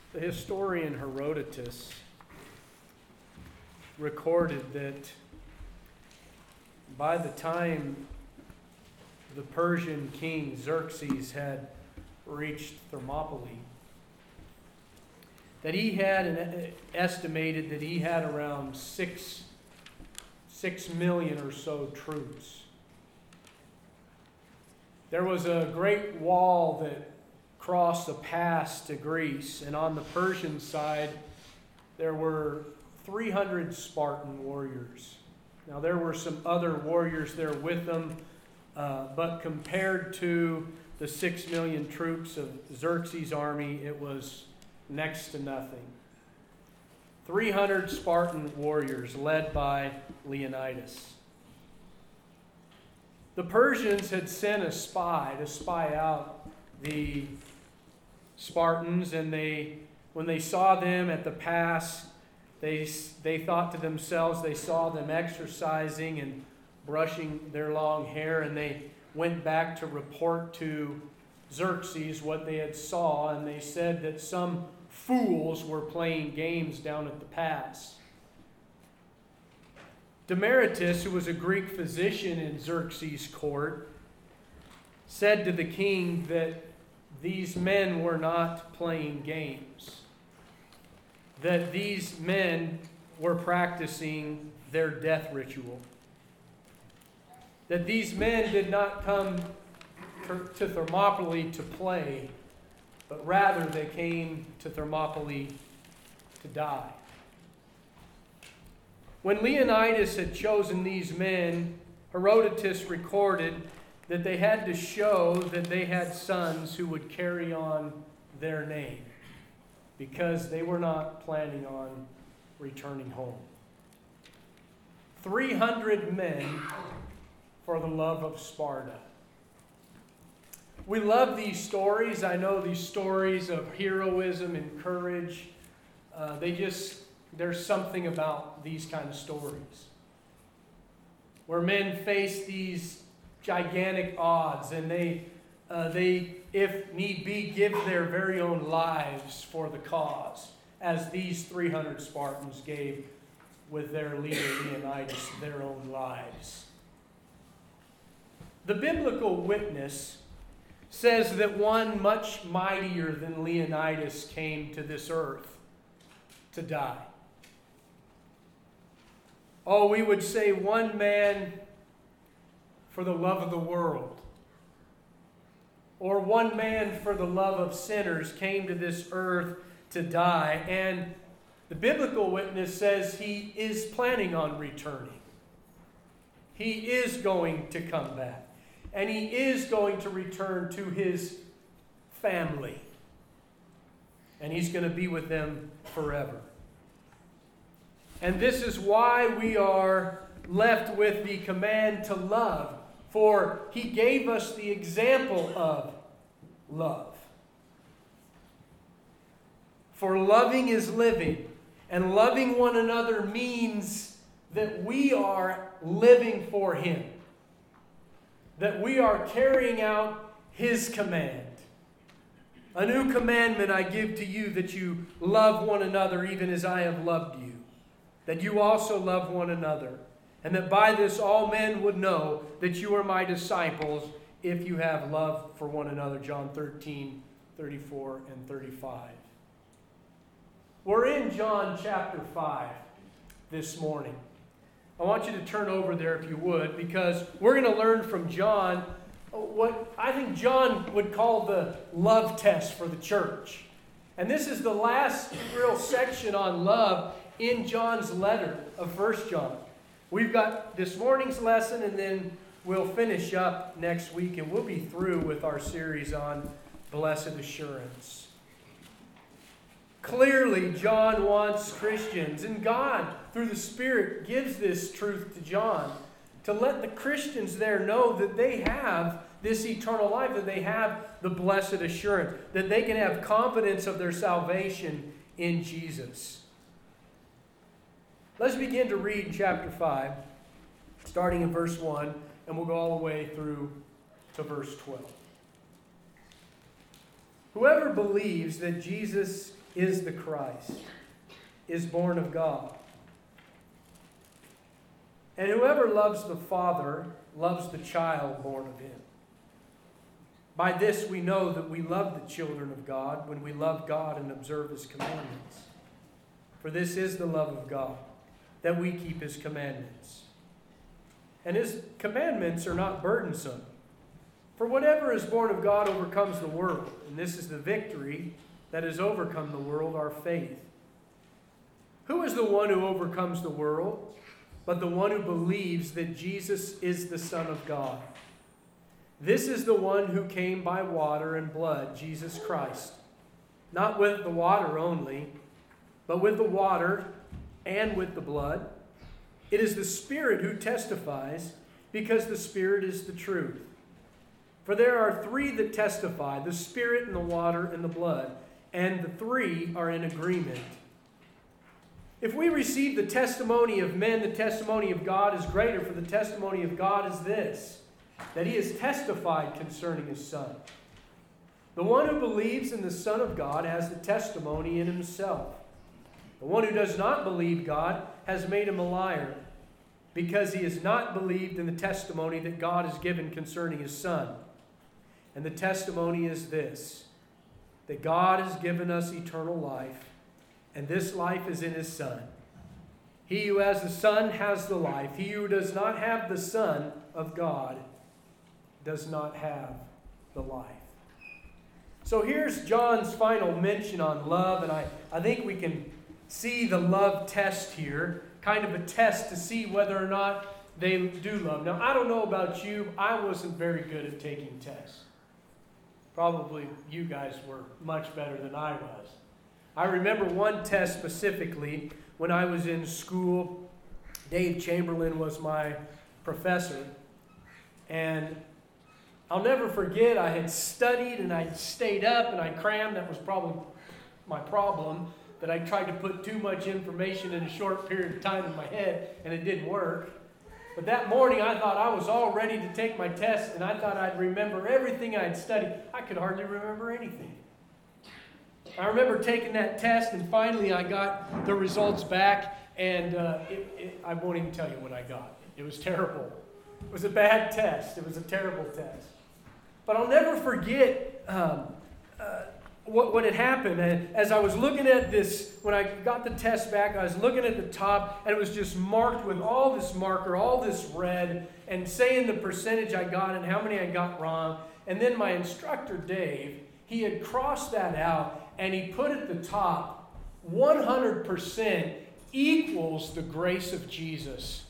The historian Herodotus recorded that by the time the Persian king Xerxes had reached Thermopylae, that he had estimated that he had around 6 million or so troops. There was a great wall that crossed the pass to Greece, and on the Persian side there were 300 Spartan warriors. Now there were some other warriors there with them, but compared to the 6 million troops of Xerxes' army, it was next to nothing. 300 Spartan warriors led by Leonidas. The Persians had sent a spy to spy out the Spartans, and when they saw them at the pass, they thought to themselves, they saw them exercising and brushing their long hair, and they went back to report to Xerxes what they had saw, and they said that some fools were playing games down at the pass. Demaratus, who was a Greek physician in Xerxes' court, said to the king that these men were not playing games, that these men were practicing their death ritual, that these men did not come to Thermopylae to play, but rather they came to Thermopylae to die. When Leonidas had chosen these men, Herodotus recorded that they had to show that they had sons who would carry on their name, because they were not planning on returning home. 300 men for the love of Sparta. We love these stories. I know these stories of heroism and courage. There's something about these kind of stories where men face these gigantic odds, and they, if need be, give their very own lives for the cause, as these 300 Spartans gave with their leader Leonidas their own lives. The biblical witness says that one much mightier than Leonidas came to this earth to die. Oh, we would say one man for the love of the world, or one man for the love of sinners came to this earth to die. And the biblical witness says he is planning on returning. He is going to come back. And he is going to return to his family. And he's going to be with them forever. And this is why we are left with the command to love. For he gave us the example of love. For loving is living. And loving one another means that we are living for him. That we are carrying out his command. A new commandment I give to you, that you love one another even as I have loved you. That you also love one another. And that by this all men would know that you are my disciples if you have love for one another. John 13, 34 and 35. We're in John chapter 5 this morning. I want you to turn over there if you would, because we're going to learn from John what I think John would call the love test for the church. And this is the last real section on love in John's letter of 1 John. We've got this morning's lesson, and then we'll finish up next week, and we'll be through with our series on blessed assurance. Clearly, John wants Christians, and God, through the Spirit, gives this truth to John to let the Christians there know that they have this eternal life, that they have the blessed assurance, that they can have confidence of their salvation in Jesus. Let's begin to read chapter 5, starting in verse 1, and we'll go all the way through to verse 12. Whoever believes that Jesus is the Christ, is born of God. And whoever loves the Father loves the child born of him. By this we know that we love the children of God, when we love God and observe his commandments. For this is the love of God, that we keep his commandments. And his commandments are not burdensome. For whatever is born of God overcomes the world. And this is the victory that has overcome the world, our faith. Who is the one who overcomes the world, but the one who believes that Jesus is the Son of God? This is the one who came by water and blood, Jesus Christ. Not with the water only, but with the water and with the blood. It is the Spirit who testifies, because the Spirit is the truth. For there are three that testify, the Spirit and the water and the blood, and the three are in agreement. If we receive the testimony of men, the testimony of God is greater, for the testimony of God is this, that he has testified concerning his Son. The one who believes in the Son of God has the testimony in himself. The one who does not believe God has made him a liar, because he has not believed in the testimony that God has given concerning his Son. And the testimony is this, that God has given us eternal life, and this life is in his Son. He who has the Son has the life. He who does not have the Son of God does not have the life. So here's John's final mention on love, and I think we can see the love test here, kind of a test to see whether or not they do love. Now, I don't know about you. I wasn't very good at taking tests. Probably you guys were much better than I was. I remember one test specifically when I was in school. Dave Chamberlain was my professor. And I'll never forget, I had studied and I'd stayed up and I crammed. That was probably my problem, that I tried to put too much information in a short period of time in my head, and it didn't work. But that morning I thought I was all ready to take my test, and I thought I'd remember everything I'd studied. I could hardly remember anything. I remember taking that test, and finally I got the results back, and I won't even tell you what I got. It was terrible. It was a bad test. It was a terrible test. But I'll never forget what had happened. And as I was looking at this, when I got the test back, I was looking at the top, and it was just marked with all this marker, all this red, and saying the percentage I got and how many I got wrong. And then my instructor, Dave, he had crossed that out, and he put at the top, 100% equals the grace of Jesus.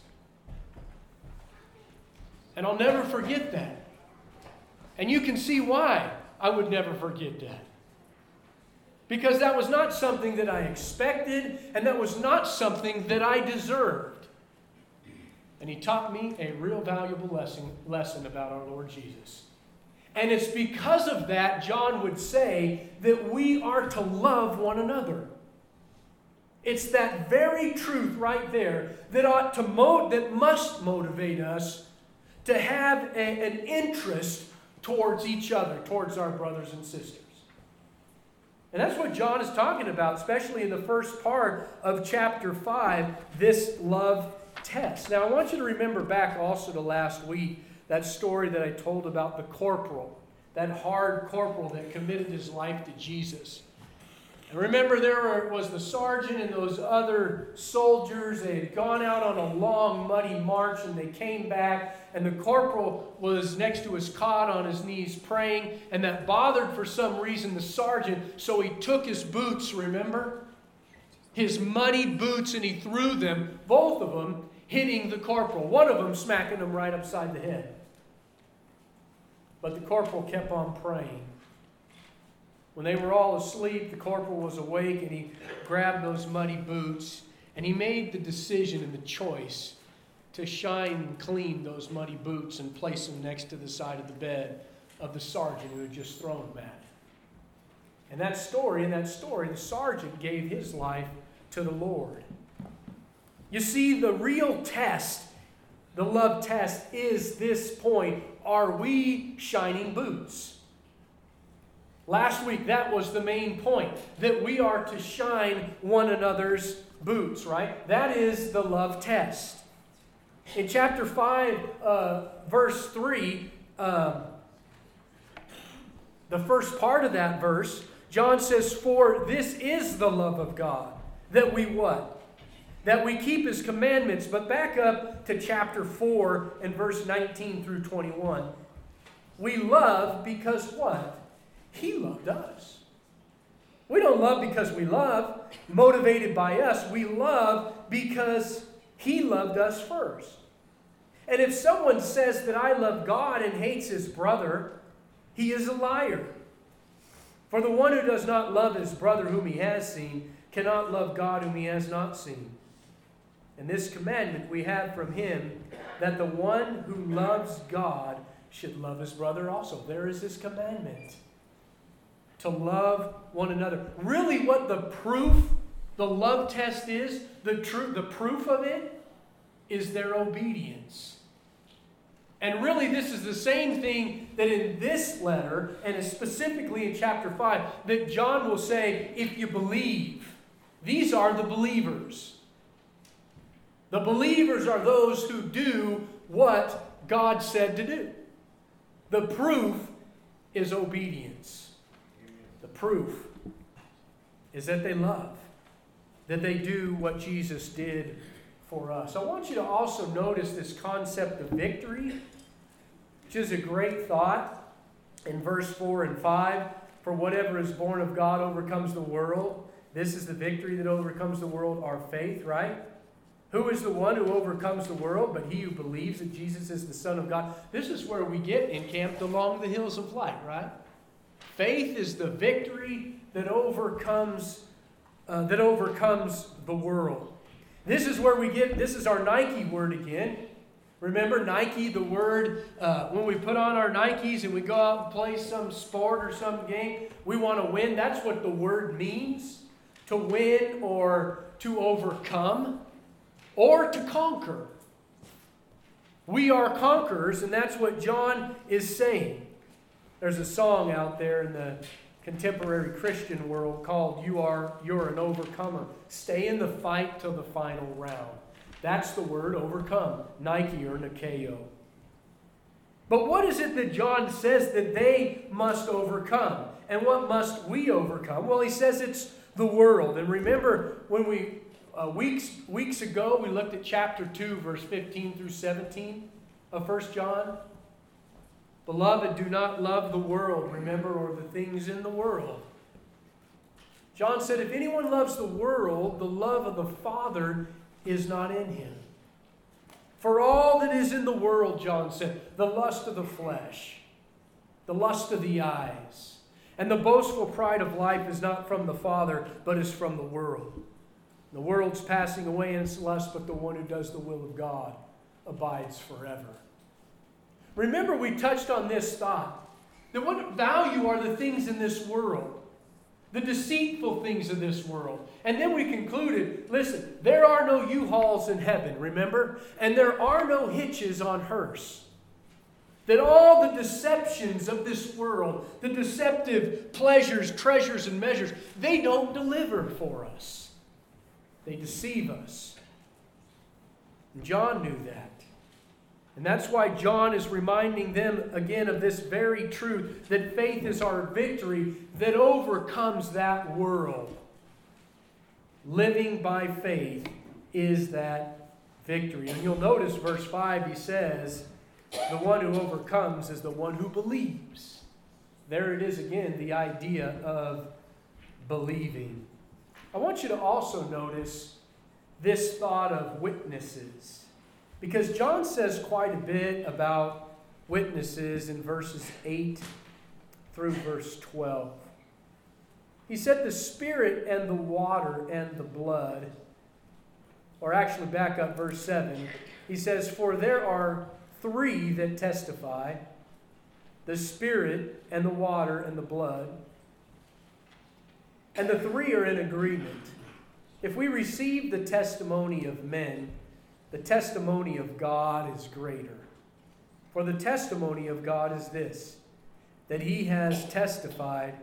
And I'll never forget that. And you can see why I would never forget that. Because that was not something that I expected, and that was not something that I deserved. And he taught me a real valuable lesson about our Lord Jesus. And it's because of that, John would say, that we are to love one another. It's that very truth right there that must motivate us to have an interest towards each other, towards our brothers and sisters. And that's what John is talking about, especially in the first part of chapter 5, this love test. Now, I want you to remember back also to last week, that story that I told about the corporal, that hard corporal that committed his life to Jesus. And remember, there was the sergeant and those other soldiers. They had gone out on a long, muddy march, and they came back, and the corporal was next to his cot on his knees praying, and that bothered for some reason the sergeant, so he took his boots, remember? His muddy boots, and he threw them, both of them, hitting the corporal. One of them smacking him right upside the head. But the corporal kept on praying. When they were all asleep, the corporal was awake, and he grabbed those muddy boots, and he made the decision and the choice to shine and clean those muddy boots and place them next to the side of the bed of the sergeant who had just thrown them at. In that story, the sergeant gave his life to the Lord. You see, the real test, the love test, is this point: are we shining boots? Last week, that was the main point, that we are to shine one another's boots, right? That is the love test. In chapter 5, verse 3, the first part of that verse, John says, "For this is the love of God, that we" what? "That we keep His commandments." But back up to chapter 4 and verse 19 through 21. We love because what? He loved us. We don't love because we love, motivated by us. We love because He loved us first. And if someone says that I love God and hates his brother, he is a liar. For the one who does not love his brother whom he has seen cannot love God whom he has not seen. And this commandment we have from Him, that the one who loves God should love his brother also. There is this commandment, to love one another. Really what the proof, the love test is, the proof of it is their obedience. And really this is the same thing that in this letter, and specifically in chapter 5, that John will say, if you believe, these are the believers. The believers are those who do what God said to do. The proof is obedience. The proof is that they love, that they do what Jesus did for us. I want you to also notice this concept of victory, which is a great thought in verse 4 and 5. For whatever is born of God overcomes the world. This is the victory that overcomes the world, our faith, right? Who is the one who overcomes the world but he who believes that Jesus is the Son of God? This is where we get encamped along the hills of light, right? Faith is the victory that overcomes the world. This is where we get, this is our Nike word again. Remember Nike, the word, when we put on our Nikes and we go out and play some sport or some game, we want to win. That's what the word means. To win or to overcome or to conquer. We are conquerors, and that's what John is saying. There's a song out there in the contemporary Christian world called You're an Overcomer. Stay in the fight till the final round. That's the word overcome, Nike or Nikeo. But what is it that John says that they must overcome? And what must we overcome? Well, he says it's the world. And remember when we weeks ago we looked at chapter 2, verse 15 through 17 of 1 John. Beloved, do not love the world, remember, or the things in the world. John said, if anyone loves the world, the love of the Father is not in him. For all that is in the world, John said, the lust of the flesh, the lust of the eyes, and the boastful pride of life is not from the Father, but is from the world. The world's passing away in its lust, but the one who does the will of God abides forever. Remember, we touched on this thought, that what value are the things in this world? The deceitful things of this world. And then we concluded, listen, there are no U-Hauls in heaven, remember? And there are no hitches on hearse. That all the deceptions of this world, the deceptive pleasures, treasures, and measures, they don't deliver for us. They deceive us. And John knew that. And that's why John is reminding them again of this very truth, that faith is our victory that overcomes that world. Living by faith is that victory. And you'll notice verse 5, he says, the one who overcomes is the one who believes. There it is again, the idea of believing. I want you to also notice this thought of witnesses. Because John says quite a bit about witnesses in verses 8 through verse 12. He said the Spirit and the water and the blood, or actually back up verse 7. He says, for there are three that testify, the Spirit and the water and the blood. And the three are in agreement. If we receive the testimony of men, the testimony of God is greater. For the testimony of God is this, that He has testified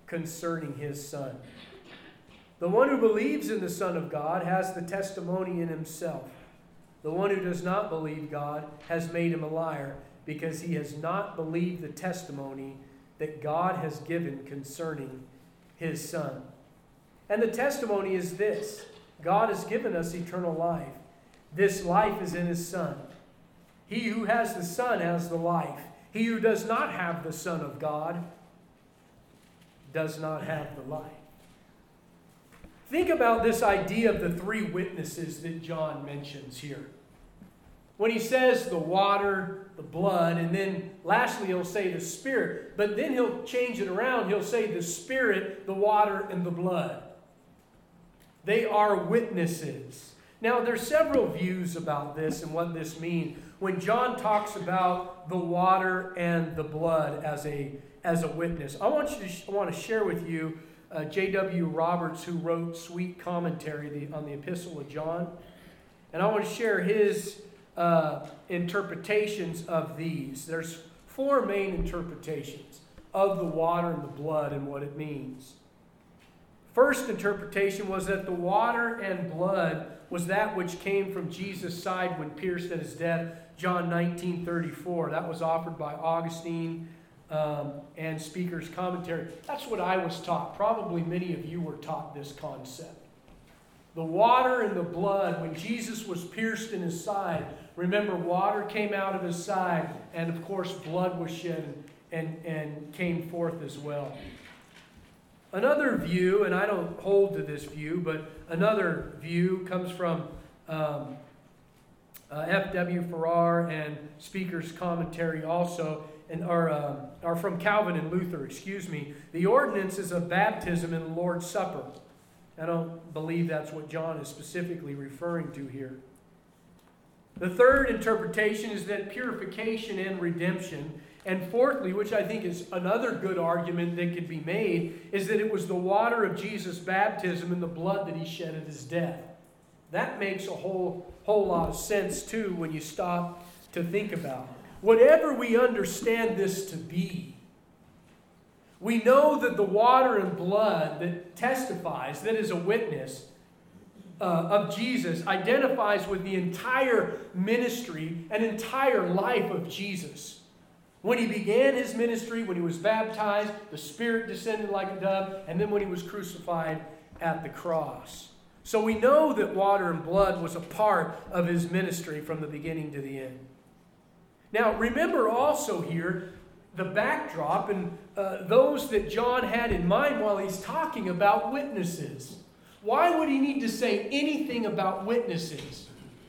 concerning his Son. The one who believes in the Son of God has the testimony in himself. The one who does not believe God has made him a liar, because he has not believed the testimony that God has given concerning his Son. And the testimony is this: God has given us eternal life. This life is in his Son. He who has the Son has the life. He who does not have the Son of God does not have the life. Think about this idea of the three witnesses that John mentions here. When he says the water, the blood, and then lastly he'll say the Spirit. But then he'll change it around. He'll say the Spirit, the water, and the blood. They are witnesses. Now, there's several views about this and what this means. When John talks about the water and the blood as a witness, I want to share with you J.W. Roberts, who wrote Sweet Commentary on the Epistle of John. And I want to share his interpretations of these. There's four main interpretations of the water and the blood and what it means. First interpretation was that the water and blood was that which came from Jesus' side when pierced at his death, John 19:34. That was offered by Augustine and Speaker's Commentary. That's what I was taught. Probably many of you were taught this concept. The water and the blood, when Jesus was pierced in his side, remember, water came out of his side, and of course blood was shed and came forth as well. Another view, and I don't hold to this view, but another view comes from F.W. Farrar and Speaker's Commentary also, and are from Calvin and Luther, The ordinances of baptism in the Lord's Supper. I don't believe that's what John is specifically referring to here. The third interpretation is that purification and redemption. And fourthly, which I think is another good argument that could be made, is that it was the water of Jesus' baptism and the blood that he shed at his death. That makes a whole lot of sense too when you stop to think about it. Whatever we understand this to be, we know that the water and blood that testifies, that is a witness of Jesus, identifies with the entire ministry and entire life of Jesus. When he began his ministry, when he was baptized, the Spirit descended like a dove, and then when he was crucified at the cross. So we know that water and blood was a part of his ministry from the beginning to the end. Now, remember also here the backdrop and those that John had in mind while he's talking about witnesses. Why would he need to say anything about witnesses?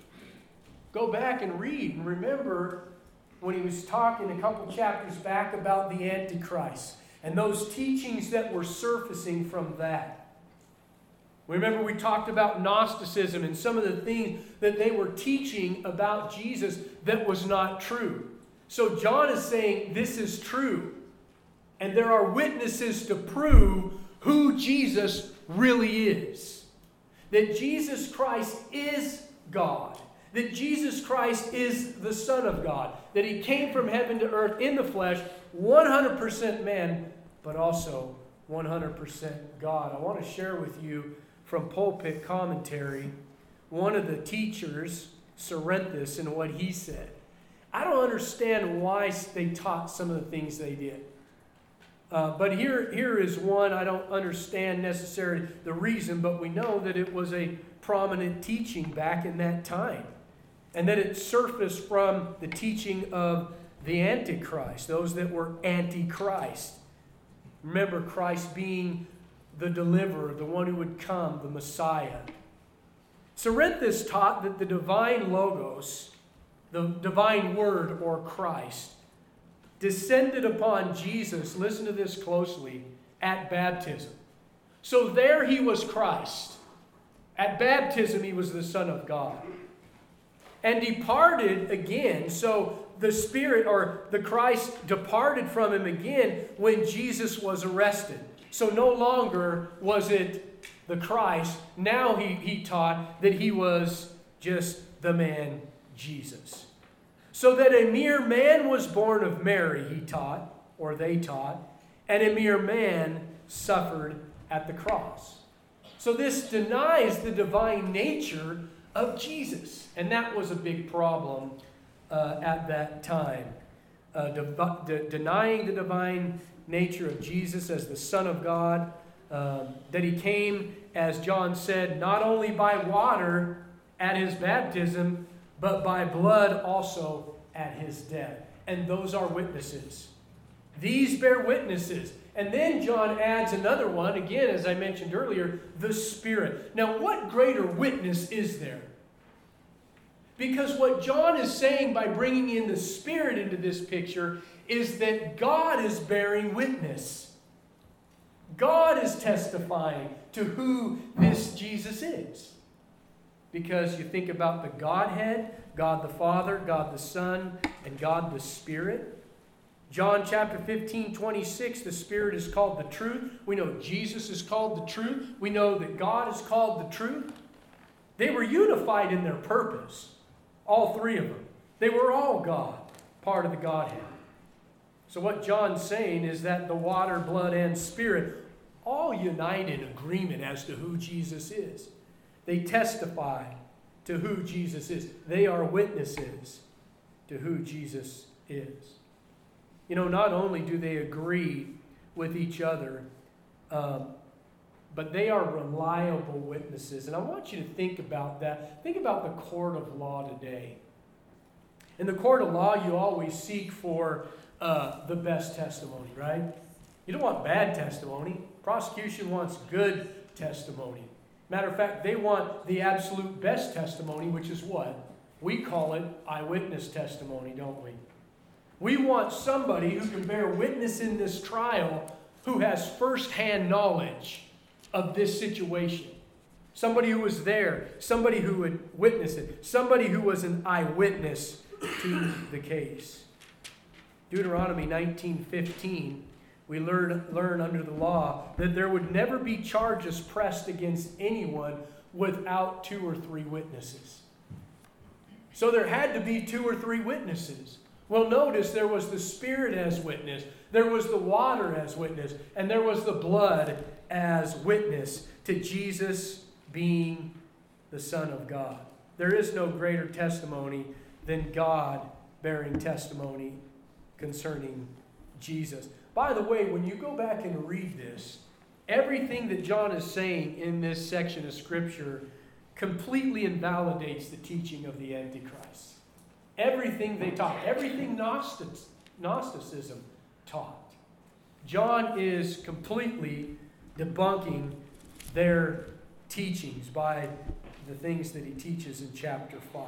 Go back and read and remember when he was talking a couple chapters back about the Antichrist and those teachings that were surfacing from that. Remember we talked about Gnosticism and some of the things that they were teaching about Jesus that was not true. So John is saying this is true. And there are witnesses to prove who Jesus really is. That Jesus Christ is God. That Jesus Christ is the Son of God. That he came from heaven to earth in the flesh, 100% man, but also 100% God. I want to share with you from Pulpit Commentary, one of the teachers, Cerinthus, and what he said. I don't understand why they taught some of the things they did. But here is one. I don't understand necessarily the reason, but we know that it was a prominent teaching back in that time. And that it surfaced from the teaching of the Antichrist, those that were anti-Christ. Remember Christ being the deliverer, the one who would come, the Messiah. Cerinthus taught that the divine Logos, the divine Word or Christ, descended upon Jesus, listen to this closely, at baptism. So there he was Christ. At baptism he was the Son of God. And departed again, so the Spirit or the Christ departed from him again when Jesus was arrested. So no longer was it the Christ. Now he taught that he was just the man Jesus. So that a mere man was born of Mary, he taught, or they taught, and a mere man suffered at the cross. So this denies the divine nature of Jesus. And that was a big problem at that time. Denying the divine nature of Jesus as the Son of God. That he came, as John said, not only by water at his baptism, but by blood also at his death. And those are witnesses. These bear witnesses. And then John adds another one, again, as I mentioned earlier, the Spirit. Now, what greater witness is there? Because what John is saying by bringing in the Spirit into this picture is that God is bearing witness. God is testifying to who this Jesus is. Because you think about the Godhead, God the Father, God the Son, and God the Spirit. John chapter 15, 26, the Spirit is called the truth. We know Jesus is called the truth. We know that God is called the truth. They were unified in their purpose, all three of them. They were all God, part of the Godhead. So what John's saying is that the water, blood, and Spirit all unite in agreement as to who Jesus is. They testify to who Jesus is. They are witnesses to who Jesus is. You know, not only do they agree with each other, but they are reliable witnesses. And I want you to think about that. Think about the court of law today. In the court of law, you always seek for the best testimony, right? You don't want bad testimony. Prosecution wants good testimony. Matter of fact, they want the absolute best testimony, which is what? We call it eyewitness testimony, don't we? We want somebody who can bear witness in this trial who has firsthand knowledge of this situation. Somebody who was there, somebody who would witness it, somebody who was an eyewitness to the case. Deuteronomy 19:15, we learn under the law that there would never be charges pressed against anyone without 2 or 3 witnesses. So there had to be 2 or 3 witnesses. Well, notice there was the Spirit as witness, there was the water as witness, and there was the blood as witness to Jesus being the Son of God. There is no greater testimony than God bearing testimony concerning Jesus. By the way, when you go back and read this, everything that John is saying in this section of Scripture completely invalidates the teaching of the Antichrist. Everything they taught, everything Gnosticism taught. John is completely debunking their teachings by the things that he teaches in chapter 5.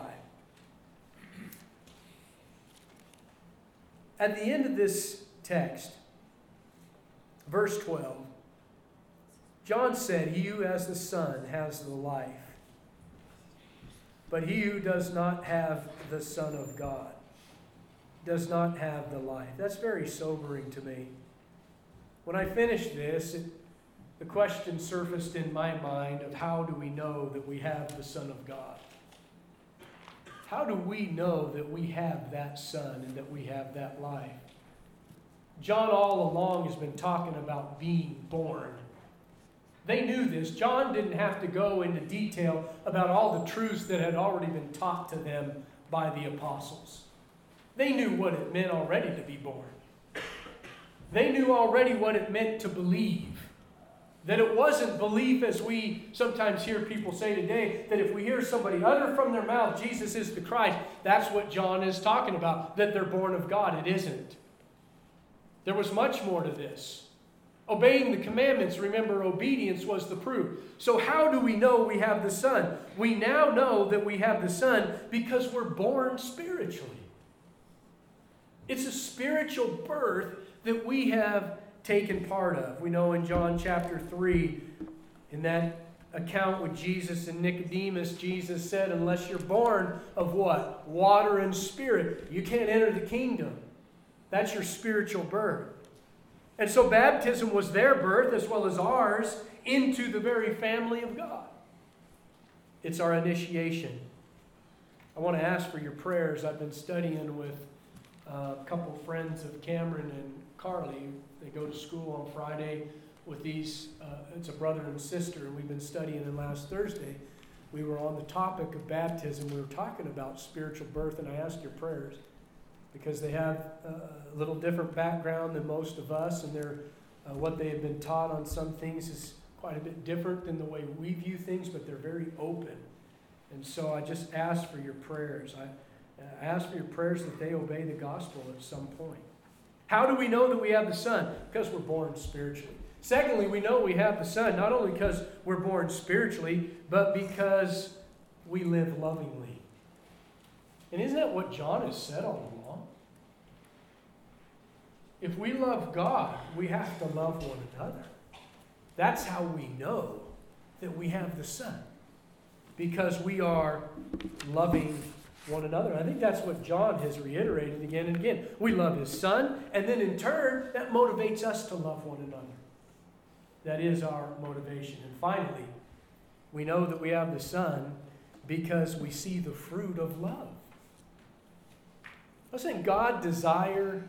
At the end of this text, verse 12, John said, "He who has the Son has the life, but he who does not have the Son of God does not have the life." That's very sobering to me. When I finished this, the question surfaced in my mind of how do we know that we have the Son of God? How do we know that we have that Son and that we have that life? John all along has been talking about being born. They knew this. John didn't have to go into detail about all the truths that had already been taught to them by the apostles. They knew what it meant already to be born. They knew already what it meant to believe. That it wasn't belief as we sometimes hear people say today, that if we hear somebody utter from their mouth, Jesus is the Christ, that's what John is talking about, that they're born of God. It isn't. There was much more to this. Obeying the commandments, remember, obedience was the proof. So how do we know we have the Son? We now know that we have the Son because we're born spiritually. It's a spiritual birth that we have taken part of. We know in John chapter 3, in that account with Jesus and Nicodemus, Jesus said, unless you're born of what? Water and Spirit, you can't enter the kingdom. That's your spiritual birth. And so baptism was their birth as well as ours into the very family of God. It's our initiation. I want to ask for your prayers. I've been studying with a couple friends of Cameron and Carly. They go to school on Friday with these, it's a brother and sister, and we've been studying, and last Thursday we were on the topic of baptism. We were talking about spiritual birth, and I asked your prayers because they have a little different background than most of us, and what they have been taught on some things is quite a bit different than the way we view things, but they're very open. And so I just asked for your prayers. I asked for your prayers that they obey the gospel at some point. How do we know that we have the Son? Because we're born spiritually. Secondly, we know we have the Son not only because we're born spiritually, but because we live lovingly. And isn't that what John has said all along? If we love God, we have to love one another. That's how we know that we have the Son. Because we are loving one another. I think that's what John has reiterated again and again. We love his Son, and then in turn, that motivates us to love one another. That is our motivation. And finally, we know that we have the Son because we see the fruit of love. Doesn't God desire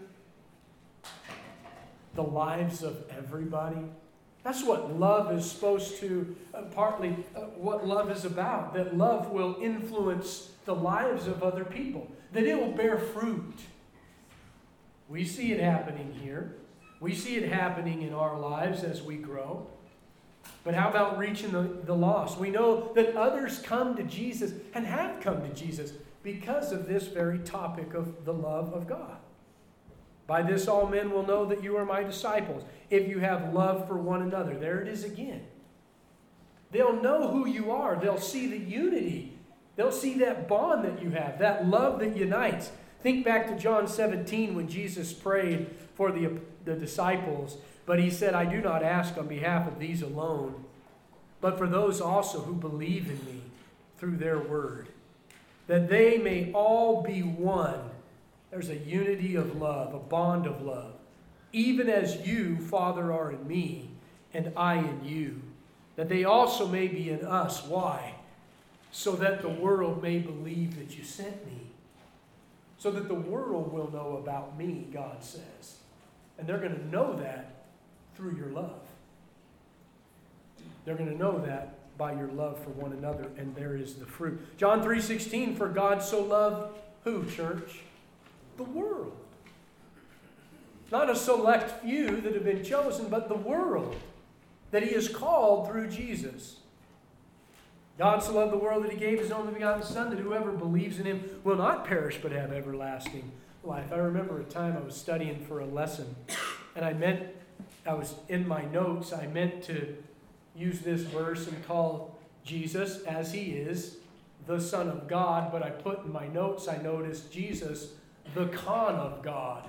the lives of everybody? That's what love is supposed to, partly what love is about. That love will influence the lives of other people. That it will bear fruit. We see it happening here. We see it happening in our lives as we grow. But how about reaching the lost? We know that others come to Jesus and have come to Jesus because of this very topic of the love of God. By this all men will know that you are my disciples, if you have love for one another. There it is again. They'll know who you are. They'll see the unity. They'll see that bond that you have, that love that unites. Think back to John 17 when Jesus prayed for the disciples, but he said, I do not ask on behalf of these alone, but for those also who believe in me through their word, that they may all be one. There's a unity of love, a bond of love. Even as you, Father, are in me, and I in you, that they also may be in us. Why? So that the world may believe that you sent me. So that the world will know about me, God says. And they're going to know that through your love. They're going to know that by your love for one another, and there is the fruit. John 3:16, for God so loved who, church? The world. Not a select few that have been chosen, but the world that he has called through Jesus. God so loved the world that he gave his only begotten Son, that whoever believes in him will not perish but have everlasting life. I remember a time I was studying for a lesson, and I was in my notes, I meant to use this verse and call Jesus, as he is, the Son of God, but I put in my notes, I noticed Jesus, the Con of God.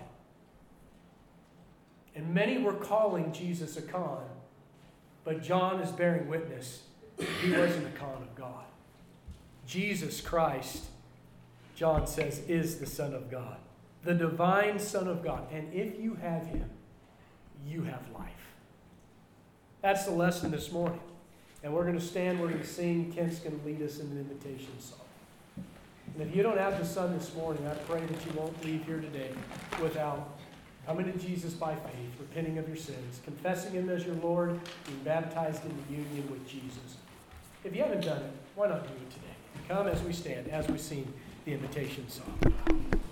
And many were calling Jesus a con, but John is bearing witness. He wasn't a con of God. Jesus Christ, John says, is the Son of God, the divine Son of God. And if you have him, you have life. That's the lesson this morning. And we're going to stand, we're going to sing. Kent's going to lead us in an invitation song. And if you don't have the Son this morning, I pray that you won't leave here today without coming to Jesus by faith, repenting of your sins, confessing him as your Lord, being baptized in the union with Jesus. If you haven't done it, why not do it today? Come as we stand, as we sing the invitation song.